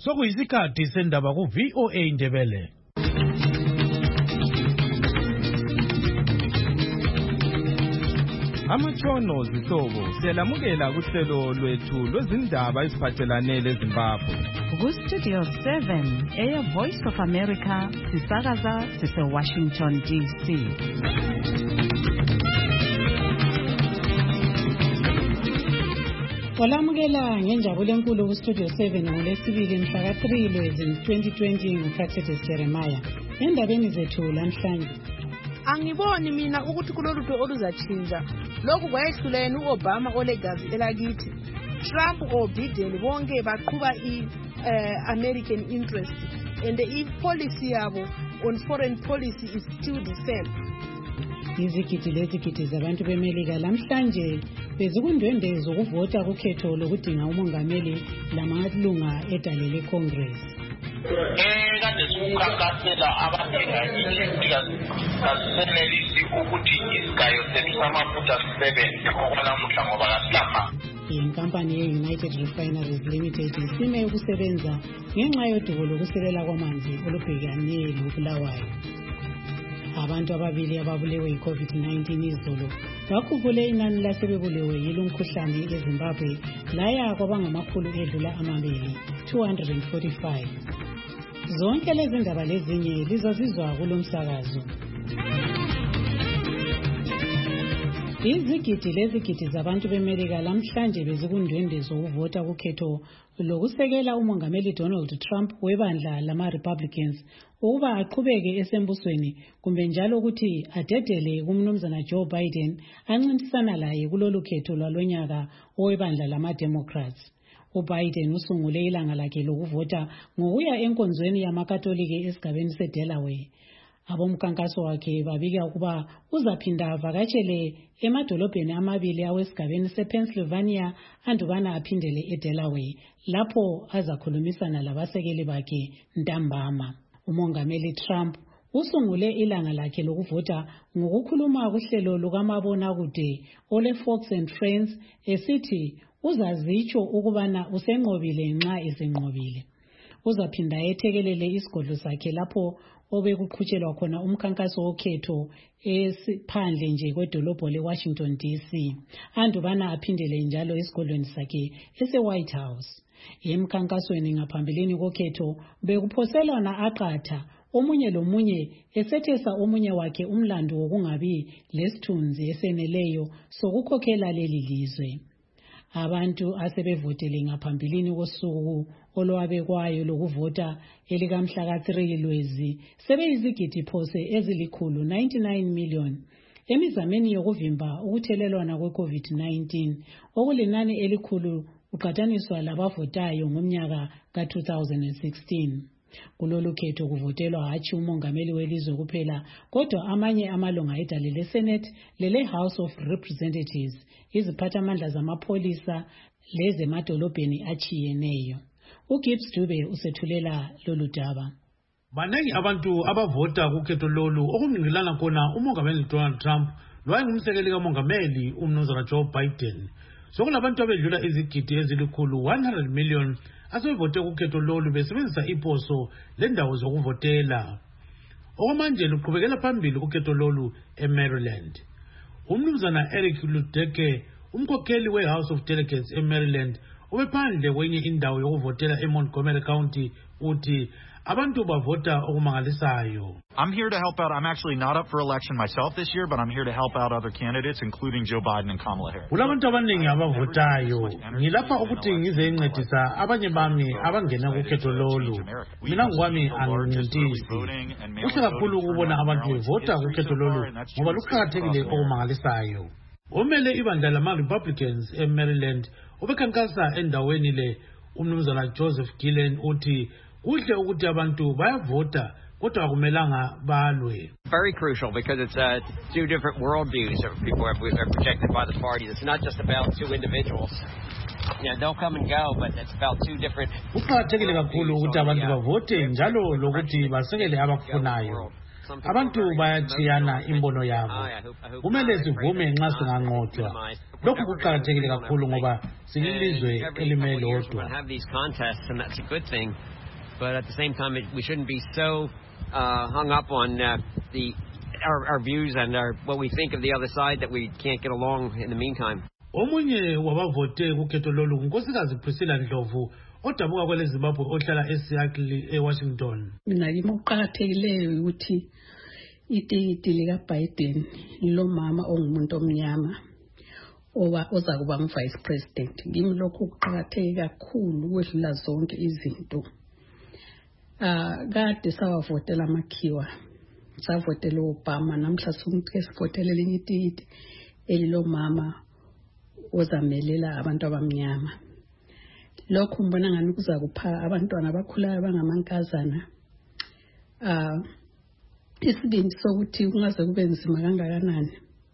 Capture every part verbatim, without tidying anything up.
Sokuyisikhathi sendaba ku V O A Indebele. Amatshono zihlobo siyalamukela kuhlelo lwethu lwezindaba eziphathelane leZimbabwe. Ku Studio seven, Air Voice of America, sisakaza sise Washington D C. Walamukela ngenjabulo enkulu ku Studio seven ngolesibili mhla ka three Lwezi twenty twenty nguPractice Jeremiah. Endabeni zethu namhlanje angiboni mina ukuthi kulolutho oluzachinja lokhu kwayehlulene uObama olegazi elakithi Trump o Biden bonke baqhuba i uh, American interest and the policy yabo on foreign policy is still the same. Izigidi lezigidi zabantu beMelika lamhlanje bezikundwendwe zokuvota kukhetho lokudinga umongameli lamalunga edale leCongress. Eh kade sikukhankasela abathenga ikhemika kasenelisi ukuthi isigayo sethu samafutha sisebenze okwanamuhla ngoba kasilapha. Inkampani ye-United Refineries Limited isime ukusebenza ngenxa yodubo lokuselela kwamanzi olubhekane lobulawayo. Abantu ababili ababulewe yi-COVID nineteen izolo bakhuphule inani lasebebulewe yilo mkhuhlane eZimbabwe laya kwabangamakhulu edlula amabili two hundred forty-five. Zonke lezi ndaba lezinye lizozizwa kulomsakazo. Izigidi lezigidi zabantu beMelika lamhlanje bezikundwendwe zokuvota kukhetho lokusekela umongameli Donald Trump webandla lama Republicans ukuba aqhubeke esembusweni kumbe njalo ukuthi adedele kumnumzana Joe Biden ancintisana laye kulolu khetho lwalonyaka owebandla lama Democrats. uBiden usungule ilanga lakhe lokuvota ngokuya enkonzweni yamakatolike esigabeni seDelaware. Abomkhankaso wakhe babika ukuba uzaphinda avakatshele emadolobheni amabili awesigabeni sePennsylvania andubana aphindele eDelaware lapho azakhulumisana labasekeli bakhe ntambama. Umongameli Trump usungule ilanga lakhe lokuvota ngokukhuluma kuhlelo lukamabonakude ole Fox and Friends esithi uzazitsho ukubana usenqobile nxa esenqobile. Uzaphinda ethekelele isigodlo sakhe lapho obekuqhutshelwa khona umkhankaso wokhetho esiphandle nje kwedolobho leWashington D C andubana aphindele njalo esigodlweni sakhe ese-White House. Emkhankasweni ngaphambilini kokhetho bekuphoselwana aqatha omunye lomunye esethesa omunye wakhe umlando wokungabi lesithunzi eseneleyo sokukhokhela leli lizwe. Abantu asebevotele ngaphambilini kosuku olwabekwayo lokuvota elikamhla ka three Lwezi sebeyizigidi phose ezilikhulu ninety-nine million emizameni yokuvimba ukuthelelwana kwe-COVID nineteen okulinani elikhulu uqhathaniswa labavotayo ngomnyaka ka two thousand sixteen. Kulolu khetho kuvotelwa hatshi umongameli welizwe kuphela kodwa amanye amalunga edale leSenate lele House of Representatives, iziphathamandla zamapholisa lezemadolobheni achiyeneyo. uGibbs Dube usethulela lolu daba. Banengi abantu abavota kukhetho lolu okumngqilana khona umongameli Donald Trump lwayengumsekeli kamongameli umnumzana Joe Biden. Sokulabantu abedlula izigidi ezilikhulu one hundred million asebevote kukhetho lolu besebenzisa iposo lendawo zokuvotela. Okwamanje luqhubekela phambili kukhetho lolu eMaryland. Umnumzana Eric Ludeke, umkhokheli weHouse of Delegates eMaryland, ubephandle kwenye indawo yokuvotela eMontgomery County uthi abantu bavota okumangalisayo. I'm here to help out. I'm actually not up for election myself this year, but I'm here to help out other candidates, including Joe Biden and Kamala Harris. Kulabantu abaningi abavotayo. Ngilapha ukuthi ngize ngincedisa abanye bami abangena kukhetho lolu. Mina ngokwami angincintisi. Kuhle kakhulu ukubona abantu bevota kukhetho lolu ngoba luqakathekile okumangalisayo. Omele ibandla lama Republicans eMaryland ubekhankasa endaweni le umnumzana Joseph Gillen uthi kuhle ukuthi abantu bayavota kodwa akumelanga balwe. Very crucial because it's uh, two different worldviews that people are, are projected by the parties. It's not just about two individuals. Yeah, they'll come and go, but it's about two different. Kuqakathekile kakhulu ukuthi abantu bavote njalo lokuthi basekele abakufunayo. abantu bayachiyana imbono yabo. Kumele sivume nxa singanqotshwa. Lokhu kuqakathekile kakhulu ngoba sililizwe elimelodwa. But at the same time, it, we shouldn't be so uh, hung up on uh, the our, our views and our, what we think of the other side that we can't get along in the meantime. Omunye wabavote kukhetho lolu unkosikazi Priscilla Ndlovu odabuka kwele Zimbabwe ohlala eSeattle eWashington. Mina ngikuqakathekileyo ukuthi itikiti lika Biden lo mama ongumuntu omnyama owa oza kuba ngu-vice president. Ngimlokho kuqakatheke kakhulu kwedlula zonke izinto. Ah kade sawavotela amakhiwa. Savotela Obama namhla sonke sivotela elinye itikiti elilo mama ozamelela abantu abamnyama. Lokho mbona ngani kuza kupha abantwana abakhulayo abangamankazana ah isibindi sokuthi kungaze kube nzima kangakanani.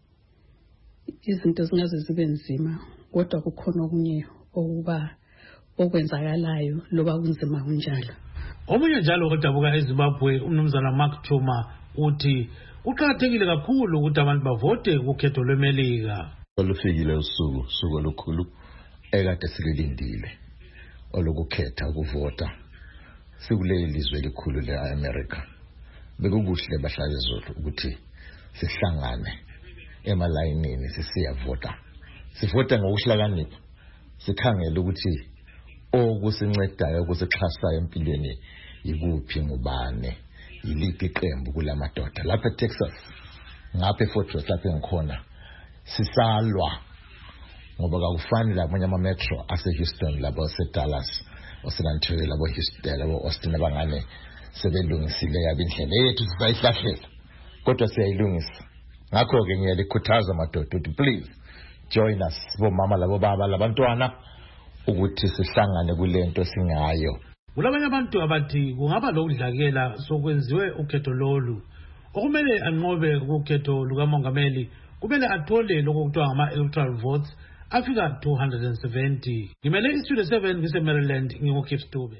Izinto zingaze zibe nzima kodwa kukhona okunye okuba okwenzakalayo loba kunzima kunjalo. Omunye njalo odabuka eZimbabwe umnumzana Mark Chuma uthi kuqakathekile kakhulu ukuthi abantu bavote kukhetho lweMelika. Olufikile usuku usuku olukhulu ekade sililindile olukukhetha ukuvota sikule ilizwe elikhulu leAmerica. Bekukuhle bahlale zodwa ukuthi sihlangane emalayinini sisiyavota. Sivota ngokuhlakanipha. Sikhangele ukuthi okusincedayo ukusixhasa empilweni ikuphi ngubane yiliphi iqembu kulamadoda lapha eTexas ngapha eFort Worth lapha engikhona sisalwa ngoba akufani labanye ama metro ase Houston labo seDallas oSan Antonio labo Houston labo Austin abangane sebelungisile yabindlela yethu sisayihlahlela kodwa siyayilungisa. Ngakho ke ngiyalikhuthaza amadoda ukuthi please join us bomama labo baba labantwana ukuthi sihlangane kulento singayo. Kulabanye abantu abathi kungaba lokudlakela sokwenziwe ukhetho lolu. Okumele anqobe ukhetho lukamongameli kumele athole lokho kuthiwa ngama electoral votes afika two hundred seventy. Ngimele istudio seven ngise Maryland ngingokhips Dube.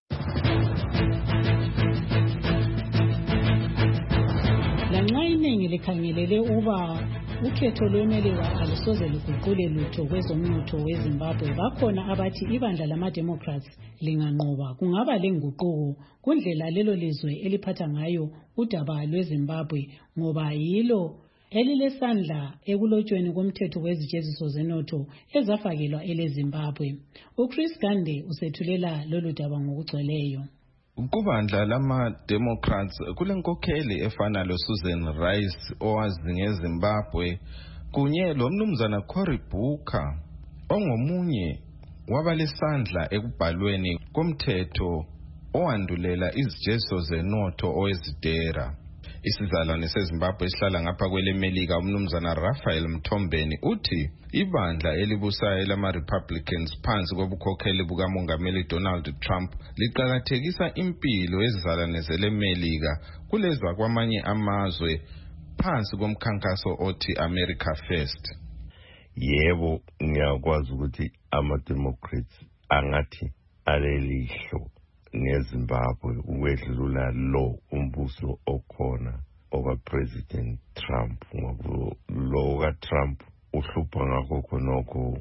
Lanxa iningi likhangelele uba ukhetho lweMelika alisoze luguqule lutho kwezomnotho weZimbabwe, bakhona abathi ibandla lama-Democrats linganqoba kungaba lenguquko kundlela lelo lizwe eliphatha ngayo udaba lweZimbabwe ngoba yilo elilesandla ekulotshweni komthetho wezijeziso zenotho ezafakelwa eleZimbabwe. uChris Gande usethulela lolu daba ngokugcweleyo. Kubandla lama-Democrats kulenkokheli efana loSusan Rice owazi ngeZimbabwe kunye lomnumzana Cory Booker ongomunye wabalesandla ekubhalweni komthetho owandulela izijeziso zenotho owezidera. Isizalwane seZimbabwe esihlala ngapha kweleMelika umnumzana Raphael Mthombeni uthi ibandla elibusayo lama-Republicans phansi kobukhokheli bukamongameli Donald Trump liqakathekisa impilo yezizalwane zeleMelika kulezwa kwamanye amazwe phansi komkhankaso othi America First. Yebo, ngiyakwazi ukuthi ama-Democrats angathi alelihlo ngeZimbabwe ukwedlula lo umbuso okhona oka President Trump ngoba lo ka Trump uhlupha ngakho khonokho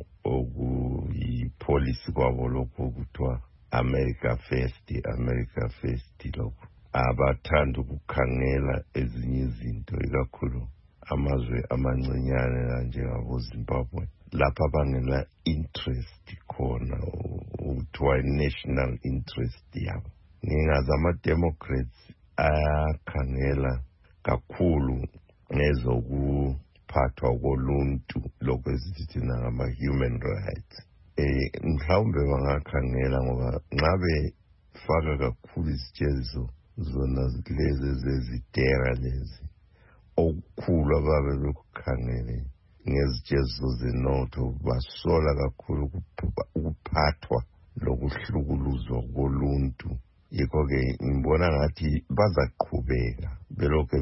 okuyipolicy kwabo lokho kuthiwa America First, America First lokho abathanda ukukhangela ezinye izinto ikakhulu amazwe amancinyane kanjengabo Zimbabwe lapha bangena interest khona ukuthiwa national interest yabo. Ngingazi ama-Democrats ayakhangela kakhulu ngezokuphathwa koluntu lokho esithi ngama-human rights. Eh mhlawumbe bangakhangela ngoba nxa befaka kakhulu isijeziso zona lezi zezidera lezi okukhulu ababe bekukhangele ngezijeziso zenotho basola kakhulu ukuphathwa lokuhlukuluzwa koluntu. Yikho-ke ngibona ngathi bazaqhubeka belokhu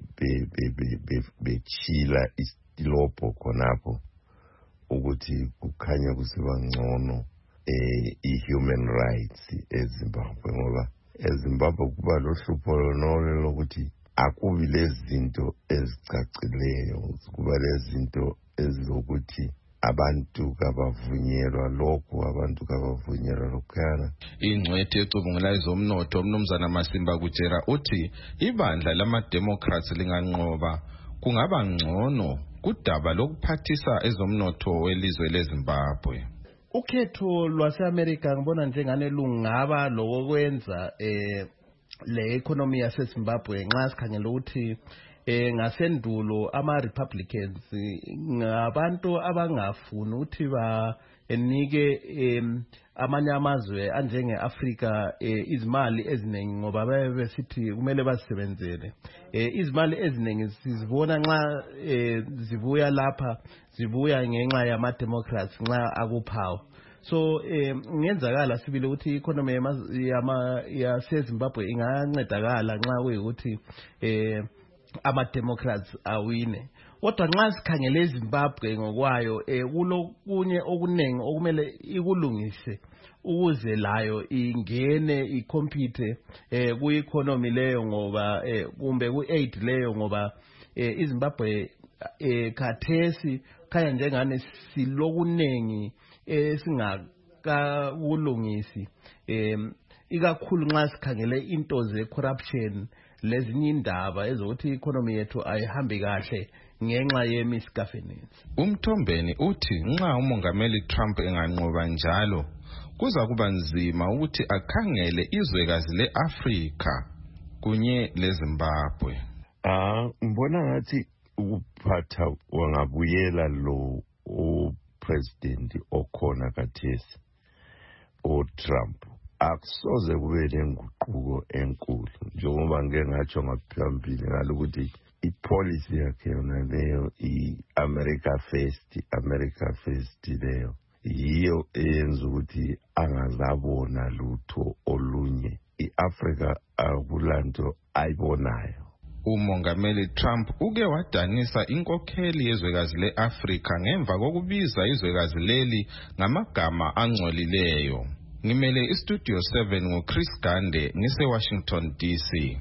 bechila istilobho khonapho ukuthi kukhanya kusiba ngcono eh i-human rights eZimbabwe ngoba eZimbabwe kuba lohlupho lonolo lokuthi akubi lezinto ezicacileyo, kuba lezinto ezilokuthi abantu kabavunyelwa lokhu, abantu kabavunyelwa lokhana. Ingcwethi ecubungula ezomnotho umnumzana Masimba Kutshera uthi ibandla lama-Democrats linganqoba kungaba ngcono kudaba lokuphathisa ezomnotho welizwe leZimbabwe. Ukhetho lwase-America ngibona njengane lungaba lokwenza eh le economy yaseZimbabwe nxa sikhangela ukuthi eh ngasendulo ama-Republicans ngabantu abangafuni ukuthi ba enike amanye amazwe anjenge-Afrika izimali eziningi ngoba babe besithi kumele basebenzele. Izimali eziningi sizibona nxa zibuya lapha zibuya ngenxa yama-Democrats nxa akuphawu. So ngenzakala sibile ukuthi i-economy yaseZimbabwe ingancedakala nxa kuyikuthi eh ama-Democrats awine. Kodwa nxa sikhangele eZimbabwe ngokwayo kulokunye okuningi okumele ikulungise ukuze layo ingene ikompete ku-economy leyo ngoba kumbe ku-aid leyo ngoba iZimbabwe khathesi khanya njengane silokunengi esingakakulungisi ikakhulu nxa sikhangele into ze-corruption lezinye indaba ezokuthi i-economy yethu ayihambi kahle ngenxa ye-misgovernance. Umthombeni uthi nxa umongameli Trump enganqoba njalo kuza kuba nzima ukuthi akhangele izwekazi le-Afrika kunye leZimbabwe. Ah, mbona ngathi ukuphatha wangabuyela lo o-president okhona kathesi o-Trump akusoze kube lenguquko enkulu njengoba ngeke ngatsho ngaphambili ngalokuthi ipolicy yakhe yona leyo i-America First America First leyo yiyo eyenza ukuthi angazabona lutho olunye. I-Afrika akulanto ayibonayo. Umongameli Trump uke wadanisa inkokheli yezwekazi le-Afrika ngemva kokubiza izwekazi leli ngamagama angcolileyo. Ngimele iStudio seven ngoChris Gande ngise-Washington D C.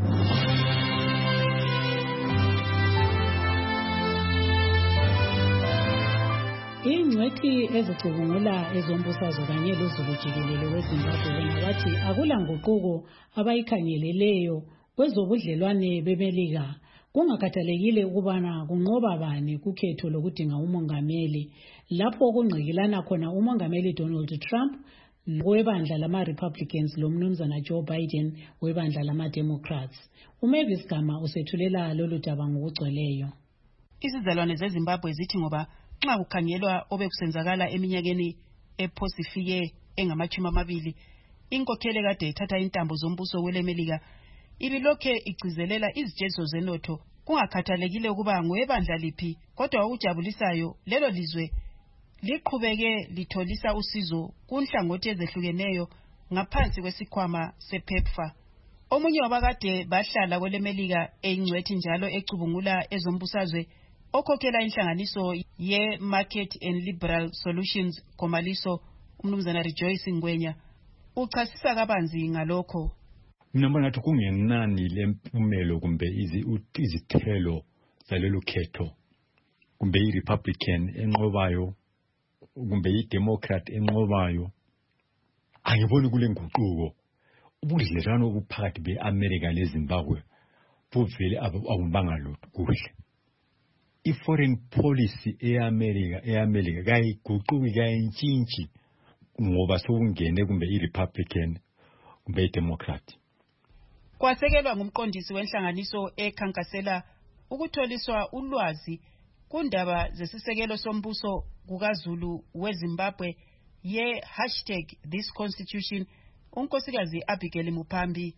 Ingcwethi ezicubungula ezombusazwe kanye lozulu jikelele weZimbabwe bona bathi akula nguquko abayikhangeleleyo kwezobudlelwane bemelika kungakhathalekile ukubana kunqoba bani kukhetho lokudinga umongameli lapho kungqikilana khona umongameli Donald Trump webandla lama-Republicans lomnumzana Joe Biden webandla lama-Democrats. uMavis Gama usethulela lolu daba ngokugcweleyo. Izizalwane zeZimbabwe zithi ngoba nxa kukhangelwa obekusenzakala eminyakeni ephosifike engamachumi amabili inkokheli kade ithatha intambo zombuso welemelika ibilokhe igcizelela izijeliso zenotho kungakhathalekile ukuba ngwebandla liphi kodwa okujabulisayo lelo lizwe liqhubeke litholisa usizo kunhlangothi ezehlukeneyo ngaphansi kwesikhwama sePEPFAR. Omunye wabakade bahlala kwelemelika eingcwethi njalo ecubungula ezombusazwe okhokhela inhlanganiso ye-Market and Liberal Solutions Komaliso umnumzana Rejoice Ngwenya uchasisa kabanzi ngalokho. Mina mbona ngathi kungenani lempumelo kumbe izithelo zalelo khetho kumbe i-Republican enqobayo kumbe i-Democrat enqobayo angiboni kule nguquko ubudlelwano obuphakathi be-America leZimbabwe buvele abubanga lutho kuhle. I-foreign policy e-America e-America kayiguquki kayintshintshi ngoba sokungene kumbe i-Republican kumbe i-Democrat. Kwasekelwa ngumqondisi wenhlanganiso ekhankasela ukutholiswa ulwazi kundaba zesisekelo sombuso kukaZulu weZimbabwe ye hashtag this constitution unkosikazi Abigail Mupambi.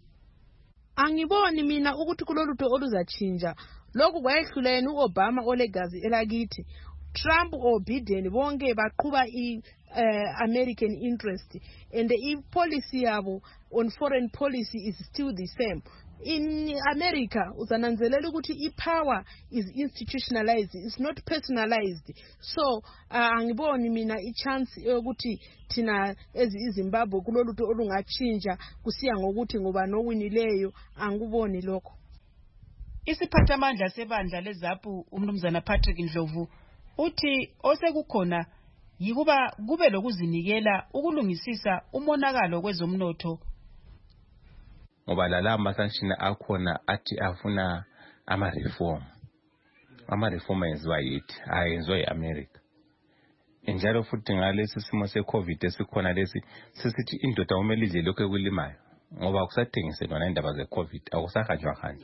Angiboni mina ukuthi kulolutho oluzachinja lokhu kwayehluleni uObama olegazi elakithi Trump or Biden bonke baqhuba i uh, American interest and the policy yabo on foreign policy is still the same. In America uzananzelela ukuthi ipower is institutionalized, it's not personalized. So angiboni mina ichance yokuthi thina eziZimbabwe kulolutho olungachinja kusiya ngokuthi ngoba nowinileyo angiboni lokho. Isiphathamandla sebandla leZAPU umnumzana Patrick Ndlovu uthi osekukhona yikuba kube lokuzinikela ukulungisisa umonakalo kwezomnotho. Ngoba lalama sanction akhona athi afuna ama reform. Ama reform enziwa yithi, ayenziwa eAmerica. Njalo futhi ngalesi simo se-COVID esikhona lesi sisithi indoda kumele idle lokho ekulimayo ngoba akusadingiselwa indaba ze-COVID akusahanjwa hanjwa.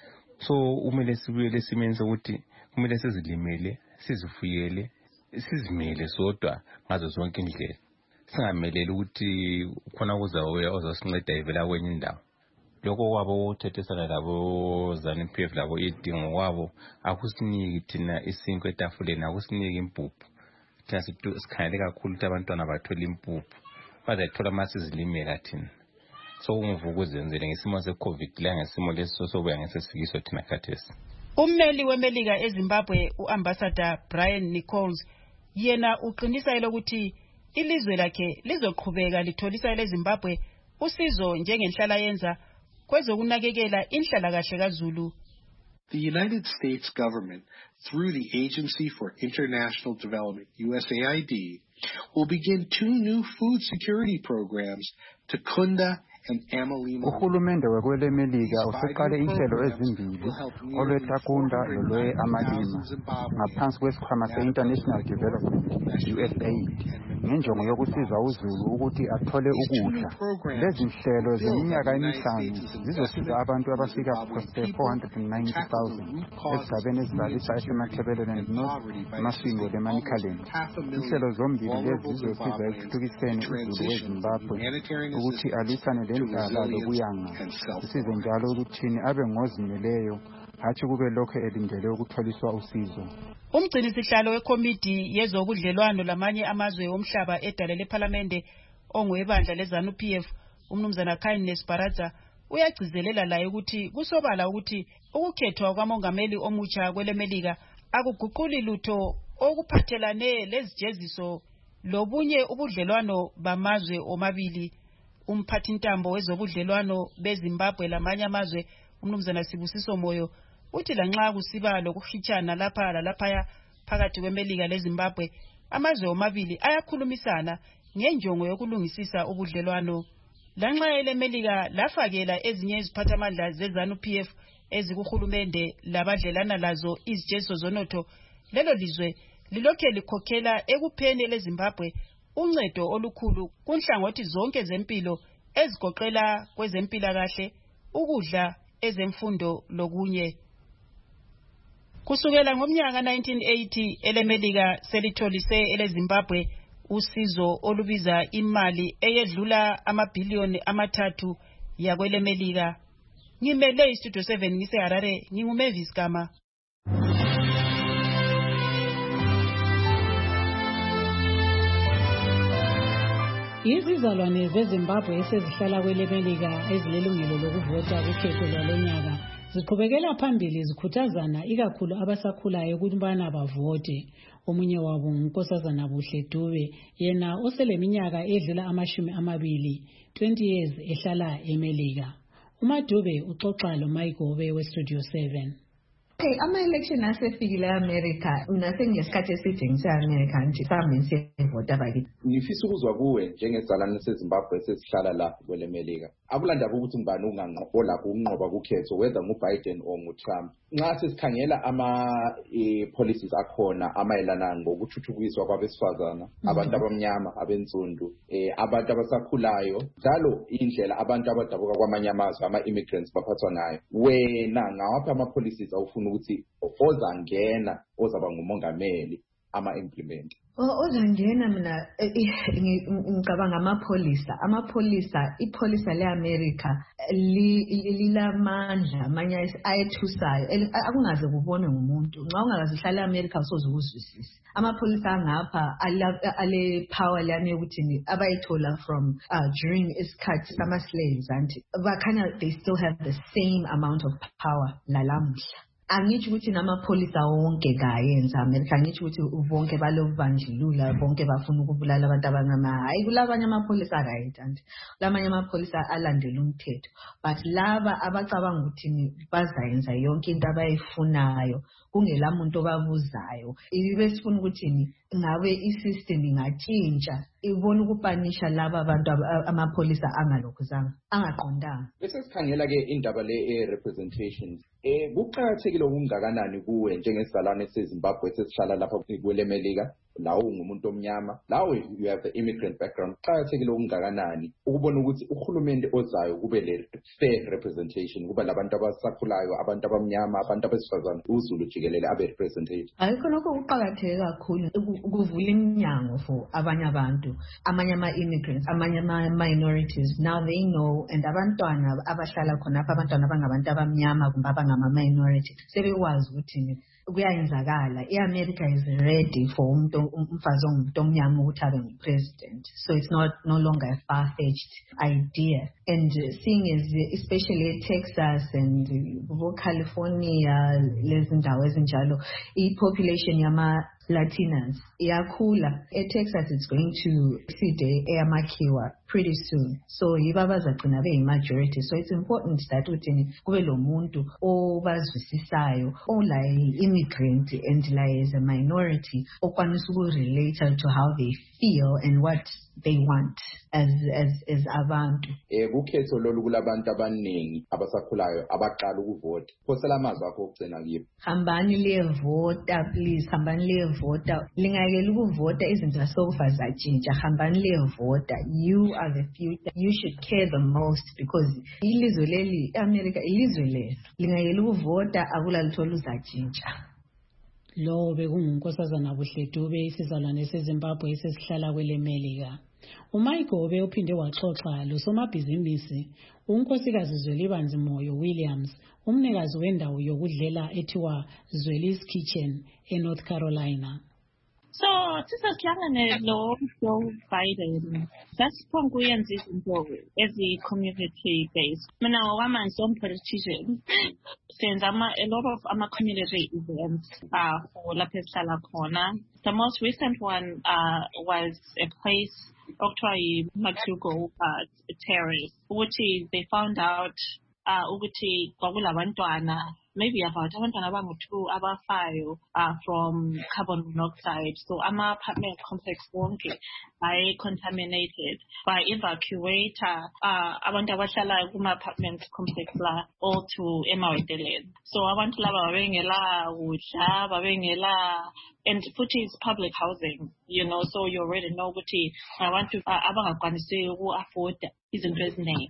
So umele sibuyele esimeni sokuthi kumele sizilimele, sizifuyele, sizimele sodwa ngazo zonke indlela. Singameleli ukuthi khona kuzawoya ozosinceda ivela kwenye indawo. Lokho kwabo uthethesana labo ZANU-P F labo idingo kwabo akusiniki thina isinko etafuleni, akusiniki impuphu. Thina sikhangele kakhulu ukuthi abantwana bathola impuphu bazayithola masizilimela thina. So ungivukuzenzele ngesimo se-COVID la ngesimo leso sobuya ngesesikiso thina khathesi. Ummeli weMelika eZimbabwe uAmbassador Brian Nichols yena uqinisa elokuthi ilizwe lakhe lizoqhubeka litholisa leZimbabwe usizo njengenhlala yenza kwezokunakekela inhlalakahle kaZulu. The United States government, through the Agency for International Development, U S A I D, will begin two new food security programs to Kunda and Amalima. Uhulumende wekwelemelika useqale inhlelo ezimbili olweTakunda lolwe Amalima ngaphansi kwesikhwama se-International Development U S A I D ngenjongo yokusiza uZulu ukuthi athole ukudla. Lezi nhlelo zeminyaka emihlanu zizosiza abantu abafika four hundred ninety thousand esigabeni ezizalisa eseMathebeleland North, Masingo leManicaland. Inhlelo zombili lezi zizosiza ekuthuthukiseni uZulu weZimbabwe ukuthi alisane lendaba lokuyanga. Usize njalo ukuthini abe ngozimeleyo hathi kube lokho elindele ukutholiswa usizo. Umgcini sihlalo wekomiti yezobudlelwano lamanye amazwe omhlaba edale leParlamente ongwebandla leZANU-P F umnumzana Kindness Baraza uyagcizelela laye ukuthi kusobala ukuthi ukukhethwa kwamongameli omutsha kwelemelika akuguquli lutho okuphathelane lezijeziso lobunye ubudlelwano bamazwe omabili. Umphathintambo wezobudlelwano beZimbabwe lamanye amazwe umnumzana Sibusiso Moyo uthi lanxa kusiba lokuhitshana lapha lalaphaya phakathi kweMelika leZimbabwe amazwe omabili ayakhulumisana ngenjongo yokulungisisa ubudlelwano. Lanxa eleMelika lafakela ezinye iziphathamandla zeZANU-P F ezikuhulumende labadlelana lazo izijeziso zonotho, lelo lizwe lilokhe likhokhela ekupheni leZimbabwe uncedo olukhulu kunhlangothi zonke zempilo ezigoqela kwezempilakahle, ukudla, ezemfundo lokunye. Kusukela ngomnyaka nineteen eighty eleMelika selitholise eleZimbabwe usizo olubiza imali eyedlula amabhiliyoni amathathu yakweleMelika. Ngimele iStudio seven ngise Harare, nginguMavis Gama. Izizalwane zeZimbabwe esezihlala kweleMelika ezilelungelo lokuvota kukhetho lwalonyaka ziqhubekela phambili zikhuthazana ikakhulu abasakhulayo ukuthi bana bavote. Omunye wabo uNkosazana Buhle Dube yena oseleminyaka edlula amashumi amabili twenty years ehlala eMelika. uMadube uxoxa loMayigobe weStudio seven. Okay, ama-election asefikile e-America nasengesikhathi eside ngise-America nje sami ngisevota bakithi. Ngifisa ukuzwa kuwe njengezalwane seZimbabwe esesihlala la kweleMelika. Akulandaba ukuthi ngibani unganqobo lapho ukunqoba kukhetho whether nguBiden or nguTrump. Nxa sesikhangela ama policies akhona amayelana ngokuthuthukiswa kwabesifazana, abantu abamnyama, abensundu, eh abantu abasakhulayo, njalo indlela abantu abadabuka kwamanye amazwe ama-immigrants baphathwa ngayo. Wena ngawaphi ama-policies awufuna ukuthi ozangena ozaba ngumongameli ama-implement? Ozangena mina ngicabanga amapholisa amapholisa ipholisa le-America lilamandla amanye ayethusayo akungaze kubonwe ngumuntu. Nxa ungaze uhlala e-America usoze ukuzwisisa. Amapholisa angapha ale power lana yokuthi abayithola from uh, during isikhathi sama-slaves anti bakhanya they still have the same amount of power lalamhla. angitsho ukuthi namapholisa wonke kayenza America, angitsho ukuthi bonke balobandlulula bonke bafuna ukubulala abantu abangama. Hayi kulabanye amapholisa right and lamanye amapholisa alandela umthetho, but laba abacabanga ukuthi bazayenza yonke into abayifunayo kungela muntu obabuzayo. Ibe sifuna ukuthi ngabe isystem ingatshintsha ibona ukupanisha laba abantu amapholisa angalokhuzanga angaqondanga. Bese sikhangela ke indaba le representation. Eh kuqhakathekile okungakanani kuwe njengesigalane seZimbabwe sesihlala lapha kwele Melika, lawo ngumuntu omnyama, lawo you have the immigrant background. Kuqhakathekile okungakanani ukubona ukuthi uhulumende ozayo kube le fair representation, kuba labantu abasakhulayo, abantu abamnyama, abantu abesifazane, uZulu jikelele abe represented. Ayikho lokho kuqhakatheke kakhulu ukuvula iminyango for abanye abantu, amanye ama immigrants, amanye ama minorities. Now they know, and abantwana abahlala khona apha, abantwana abangabantu abamnyama kumbe abangama minority sebekwazi ukuthi kuyayenzakala. iAmerica is ready for umuntu umfazi ongumuntu omnyama ukuthi abe ngupresident, so it's not no longer a far-fetched idea. And uh, seeing as uh, especially Texas and uh, California lezi ndawo ezinjalo i-population yama Latinas iyakhula. eTexas it's going to exceed eyamakhiwa pretty soon, so yibaba zagcina beyi-majority. So it's important that uthini kube lo muntu obazwisisayo ola immigrant and la as a minority okwanisa uku-relate to how they feel and what they want as as as abantu. Eh kukhetho lolu kulabantu abaningi abasakhulayo abaqala ukuvota. Phosela amazwi akho okugcina kiyo. Hambani liyevota please, hambani liyevota. Lingayekela ukuvota izinto zasofa zatshintsha. Hambani liyevota. You are the future. You should care the most because ilizwe leli America ilizwe lelo. Lingayekela ukuvota akulalutho luzatshintsha. Lo bekungunkosazana Buhledube isizalwane seZimbabwe esesihlala kwele Melika. uMichael uphinde waxoxa losomabhizinisi unkosikazi Zwelibanzi Moyo Williams, umnikazi wendawo yokudlela ethiwa Zweli's Kitchen eNorth Carolina. So sisasihlangane lo Joe Biden sasiphonguyenza izinto ezi-community based. Mina ngokwamanje som-politician senza a lot of ama-community events uh, for lapho esihlala khona. The most recent one uh, was a place okuthiwa yi-McDougal uh, Terrace, ukuthi they found out uh, ukuthi kwakulabantwana maybe about abantwana abangu-two abafayo uh, from carbon monoxide. So ama apartment complex wonke ay contaminated by evacuator uh, abantu abahlala kuma apartment complex la all to Emaweteleni. So abantu laba babengela kudla, babengela, and futhi is public housing, you know, so you already know ukuthi abantu uh, abangakwanisi uku afford izinto eziningi.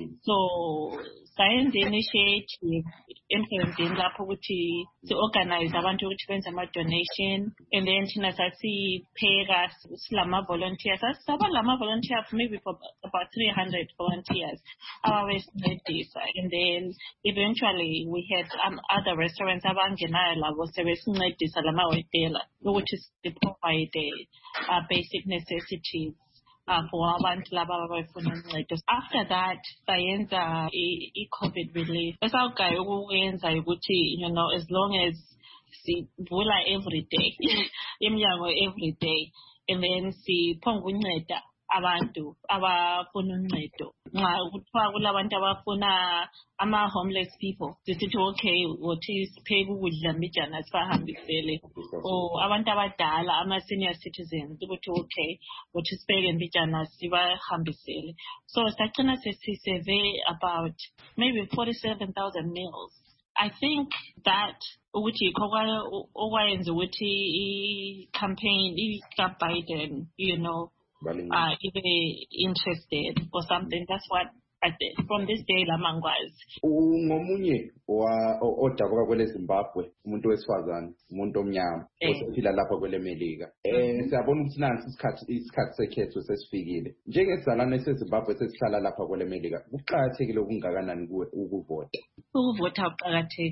So science initiative emsebenzini lapho ukuthi si-organize abantu ukuthi benze ama-donation, and then thina sasipheka silama volunteers. Sabalama volunteers maybe for about three hundred volunteers ababesincedisa, and then eventually we had um, other restaurants abangenayo labo sebesincedisa lamahhotela ukuthi si-provide uh, basic necessities Uh, for abantu laba abafuna uncedo. After that sayenza i-COVID relief. Esawugayo ukuyenza ukuthi, you know, as long as sivula every day, iminyango every day, and then siphonga unceda abantu abafuna uncedo. Nxa kuthiwa kulabantu abafuna ama-homeless people, sisithi okay, wothi sipheke ukudla mbijana sibahambisele. Or abantu abadala, ama-senior citizens, ukuthi okay, wothi sipheke mbijana sibahambisele. So sagcina sesisurvey about maybe forty-seven thousand meals. I think that ukuthi okwayenza ukuthi i-campaign ika-Biden, you know, uh, even interested or something. That's what I did. From this day lamangwazi. Ungomunye odabuka kwele Zimbabwe, umuntu wesifazane, umuntu omnyama, osephila lapha kwele Melika. Eh siyabona ukuthi nansi isikhathi isikhathi sekhetho sesifikile. Njengesizalwane seZimbabwe sesihlala lapha kwele Melika, kuqhakathekile okungakanani kuwe ukuvota? Ukuvota kuqhakathekile.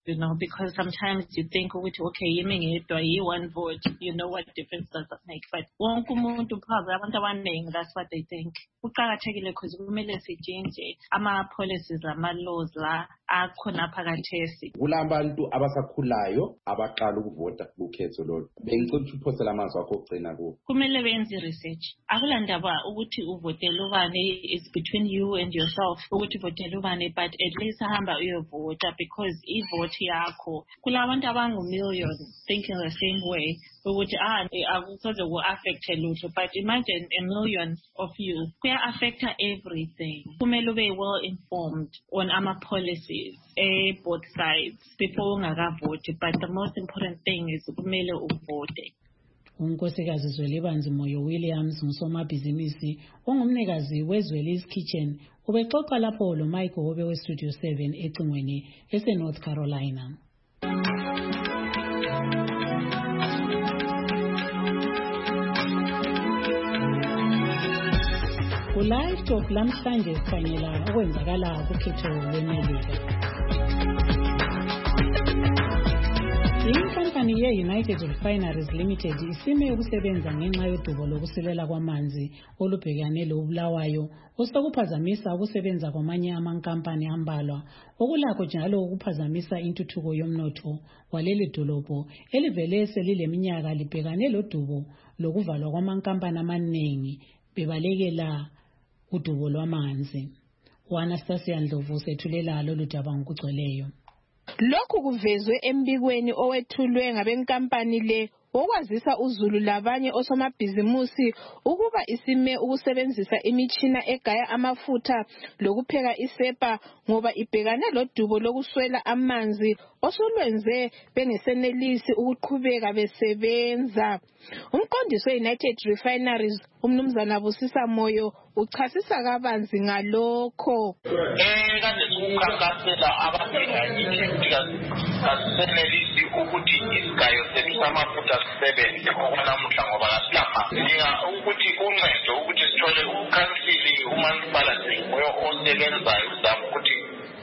you know, because sometimes you think, okay, you one vote, you know what difference does that make? But that's what they think. Because ama policies, ama laws la akhona phakathesi. Kulabantu abasakhulayo abaqala ukuvota kukhetho lolu. Bengicela ukuthi uphosele amazwi akho ogcina kuwo. Kumele benze research. Akulandaba ukuthi uvotele ubani is between you and yourself. Ukuthi uvotele ubani, but at least hamba uyovota because ivote yakho. Kulabantu abangu million thinking the same way. Ukuthi ah akusoze ku affect lutho, but imagine a million of you. Kuya affect everything. Kumele ube well informed on our policies, eh, both sides before ungakavote, but the most important thing is kumele uvote. unkosikazi Zwelibanzi Moyo Williams ngusomabhizinisi ongumnikazi weZweli's Kitchen ubexoxa lapho lo Mike Hobe we Studio seven ecingweni ese North Carolina. Live Talk lamhlanje sikhangela okwenzakala kukhetho lweMelika. Inkampani ye-United Refineries Limited isime ukusebenza ngenxa yodubo lokusilela kwamanzi olubhekane lobulawayo osokuphazamisa ukusebenza kwamanye amankampani ambalwa okulakho njalo ukuphazamisa intuthuko yomnotho waleli dolobho elivele selileminyaka libhekane lodubo lokuvalwa kwamankampani amaningi bebalekela udubo lwamanzi. Anastasia Ndlovu sethulela lolu daba ngokugcweleyo. Lokhu kuvezwe embikweni owethulwe ngabenkampani le okwazisa uZulu labanye osomabhizimusi ukuba isime ukusebenzisa imichina egaya amafutha lokupheka isepa ngoba ibhekane lodubo lokuswela amanzi osolwenze bengesenelisi ukuqhubeka besebenza. Umqondisi we-United Refineries umnumzana Busisa Moyo uchasisa kabanzi ngalokho. Eh kade ukukhankasela abadinga ikhemikhali kasenelisi ukuthi isigayo sethu samafutha sisebenze okwanamuhla ngoba kasilapha. Ninga ukuthi uncedo ukuthi sithole ukhansili umansipalati moyo osebenzayo uzama ukuthi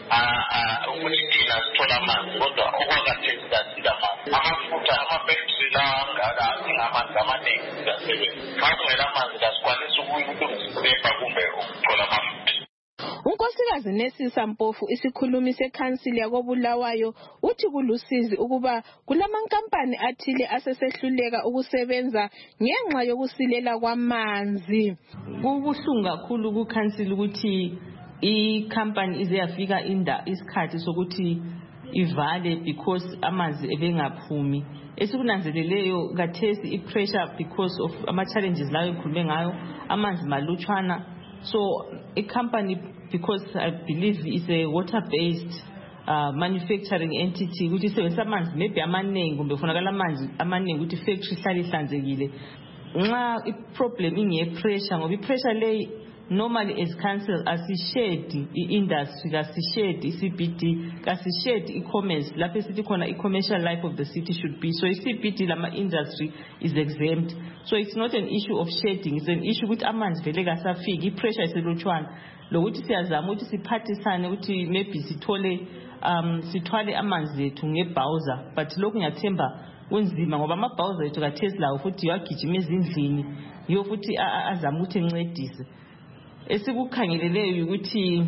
ah ukuthi thina sithola amanzi kodwa okwakhathesi kasila amanzi. Amafutha amafactory la ngaka amanzi amaningi kasebenza. Makungela amanzi kasikwanisa ukulungisa kumbe ukuthola amafutha. Unkosikazi Nesisa Mpofu isikhulumi sekhansili yakobulawayo uthi kulusizi ukuba kulamankampani athile asesehluleka ukusebenza ngenxa yokusilela kwamanzi. Kubuhlungu kakhulu kukhansili ukuthi i-company ize yafika inda isikhathi sokuthi ivale because amanzi ebengaphumi. Esikunanzeleleyo kathesi i-pressure because of ama-challenges lawo ekhulume ngayo amanzi malutshwana. So a company, because I believe it's a water-based uh, manufacturing entity, which is amanzi maybe amaningi kumbe kufunakala amanzi amaningi ukuthi factory ihlale ihlanzekile. Nxa i-problem inge-pressure ngoba i-pressure le normally as council asishedi i-industry, kasishedi i-C B D, kasishedi i-commerce lapho esithi khona i-commercial life of the city should be. So i-C B D lama industry is exempt. So it's not an issue of shedding, it's an issue ukuthi amanzi vele kasafiki, i-pressure iselutshwana. Lokuthi siyazama ukuthi siphathisane ukuthi maybe sithole um sithwale amanzi ethu ngebhawuza, but lokhu ngiyathemba kunzima ngoba amabhawuza ethu kathesi lawo futhi yagijima ezindlini yiyo futhi azama ukuthi encedise. Esikukhangeleleyo ukuthi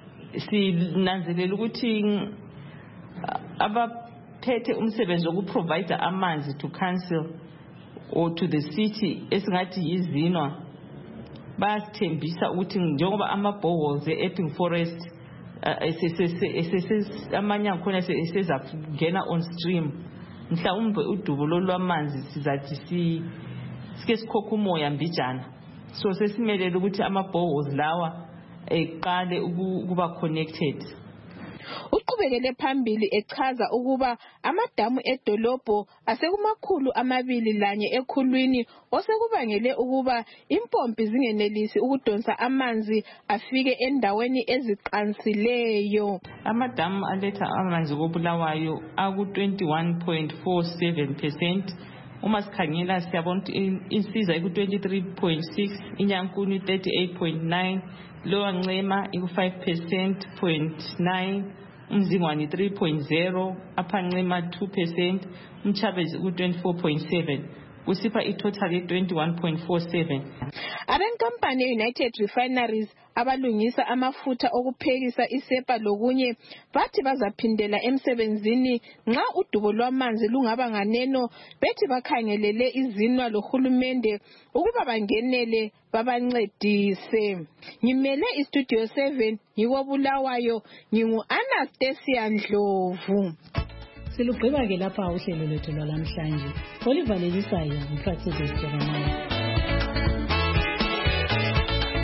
sinanzelela ukuthi abaphethe umsebenzi wokuprovide amanzi to council or to the city esingathi yizinwa bayasithembisa ukuthi njengoba ama-boreholes e-Epping Forest amanye akhona esezangena on stream, mhlawumbe udubo lolwamanzi sizathi sike sikhokha umoya mbijana. So sesimelele ukuthi ama-boreholes lawa eqale ukuba connected. Uqhubekele phambili echaza ukuba amadamu edolobho asekumakhulu amabili lanye ekhulwini osekubangele ukuba impompi zingenelisi ukudonsa amanzi afike endaweni eziqansileyo. Amadamu aletha amanzi koBulawayo aku twenty-one point four seven percent. Uma sikhangela siyabona insiza iku twenty-three point six, iNyankuni thirty-eight point nine, Lower Ncema iku five percent point nine, uMzingwane three point zero, Upper Ncema two percent, uMchabezi ku twenty-four point seven. Kusipha itotal ye twenty-one point four seven. Abenkampani United Refineries abalungisa amafutha okuphekisa isepa lokunye bathi bazaphindela emsebenzini nxa udubo lwamanzi lungaba nganeno, bethi bakhangelele izinwa lohulumende ukuba bangenele babancedise. Ngimele istudio seven ngikobulawayo, ngingu Anastasia Ndlovu. Silugqiba ke lapha uhlelo lwethu lwalamhlanje. Oliver Lelisayo, uPractice Jeremiah.